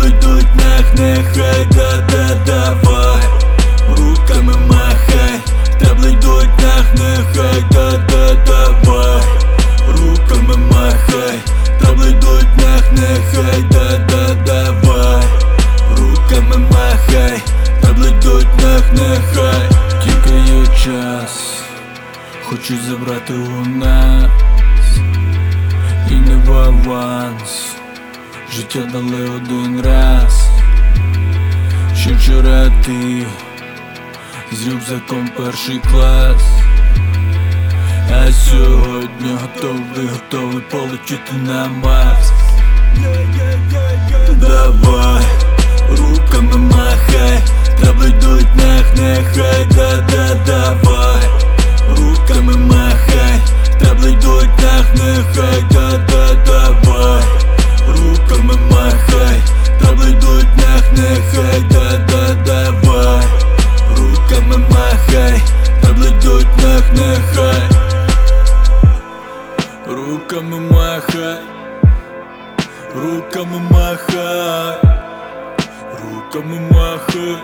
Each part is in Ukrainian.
тебе йдуть нехай, давай, руками махай, тебе йдуть нехай, давай, руками махай, тебе йдуть нехай, давай, руками махай, тебе йдуть нехай. Тікає час, хочу забрати у нас, і не в аванс, життя дали один раз. Ще вчора ти з рюкзаком перший клас, а сьогодні готовий полетіти на Марс. Давай, руками махай, тебе йдуть нехай, давай, руками махай, тебе йдуть нехай, давай, руками махай, тебе йдуть нехай, давай, руками махай, тебе йдуть нехай, руками махай, руками махай, руками махай,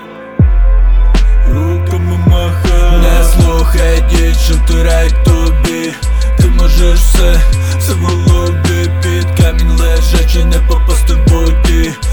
руками махай. Не слухай дівчин, втирай тобі, ти можеш все в голові, під камінь лежачи, не попасти в воді.